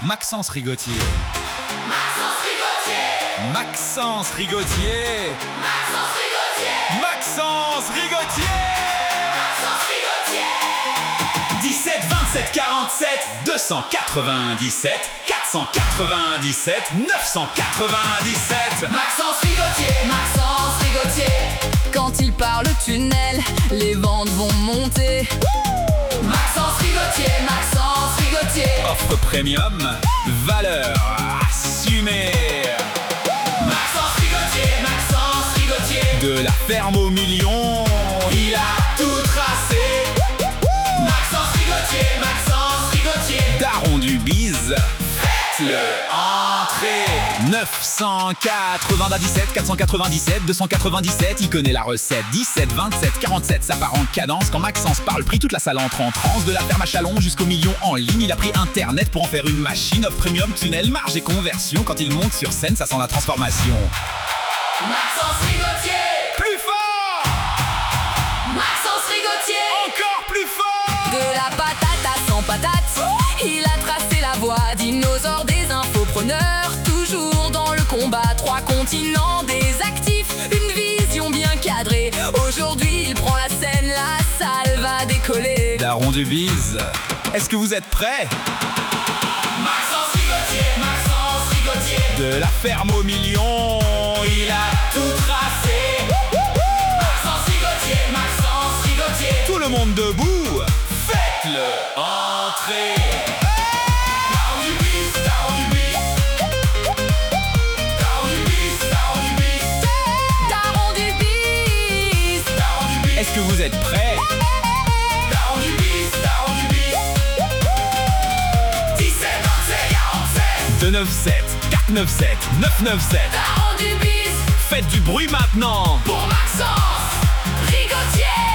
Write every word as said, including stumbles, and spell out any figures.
Maxence Rigotier. Maxence Rigotier. Maxence Rigotier. Maxence Rigotier. Maxence Rigotier. Maxence Rigotier. dix-sept vingt-sept quarante-sept deux cent quatre-vingt-dix-sept quatre cent quatre-vingt-dix-sept neuf cent quatre-vingt-dix-sept. Maxence Rigotier. Maxence Rigotier. Quand il parle tunnel, les ventes vont monter. Maxence Rigotier. Maxence Rigotier. Offre premium, valeur assumée. Maxence Rigotier. Maxence Rigotier. De la ferme au million, il a tout tracé. Maxence Rigotier. Maxence Rigotier. Daron du bise, faites-le entrer. neuf cent quatre-vingt-dix-sept quatre cent quatre-vingt-dix-sept deux cent quatre-vingt-dix-sept, il connaît la recette. Dix-sept vingt-sept quarante-sept, ça part en cadence. Quand Maxence parle prix, toute la salle entre en transe. De la ferme à Chalon jusqu'au million en ligne, il a pris internet pour en faire une machine. Offre premium, tunnel, marge et conversion. Quand il monte sur scène, ça sent la transformation. Maxence Rigotier. Plus fort, Maxence Rigotier. encore plus fort. De la patate à cent patates, il a tracé la voie. Dinosaure des infopreneurs, toujours dans le combat. Trois continents, des actifs, une vision bien cadrée. Aujourd'hui, il prend la scène, la salle va décoller. Daron du bise, est-ce que vous êtes prêts? Maxence Rigotier. Maxence Rigotier. De la ferme au million, il a tout tracé. Maxence Rigotier. Maxence Rigotier. Tout le monde debout, faites-le entrer. Daron du bis, daron du bis. Daron du bis, daron du bis. Daron du bis. Daron du bis. Est-ce que vous êtes prêts? Daron du bis, daron du bis. dix-sept vingt-sept quarante-sept. deux neuf sept quatre neuf sept neuf neuf sept. Daron du bis. Faites du bruit maintenant. Pour Maxence Rigotier.